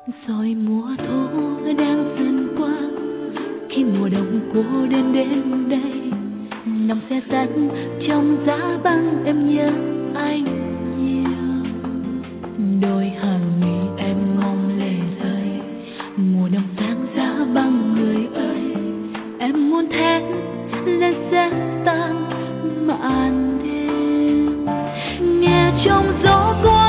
Rồi mùa thu đang dần qua, khi mùa đông cô đơn đến đây, nằm xe xanh trong giá băng em nhớ anh nhiều. Đôi hàng mi em mong lệ rơi, mùa đông sáng giá băng người ơi, em muốn thét lên sẽ tan màn đêm. Nghe trong gió có